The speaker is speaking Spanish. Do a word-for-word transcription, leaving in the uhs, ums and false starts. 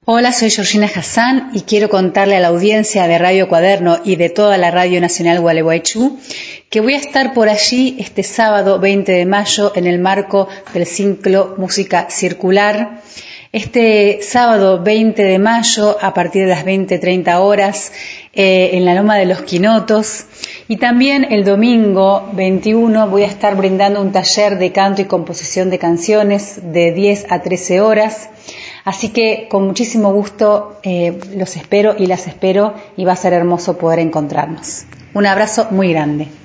Hola, soy Georgina Hassan y quiero contarle a la audiencia de Radio Cuaderno y de toda la Radio Nacional Gualeguaychú que voy a estar por allí este sábado veinte de mayo en el marco del ciclo Música Circular. Este sábado veinte de mayo a partir de las veinte treinta horas eh, en la Loma de los Quinotos, y también el domingo veintiuno voy a estar brindando un taller de canto y composición de canciones de diez a trece horas. Así que con muchísimo gusto eh, los espero y las espero y va a ser hermoso poder encontrarnos. Un abrazo muy grande.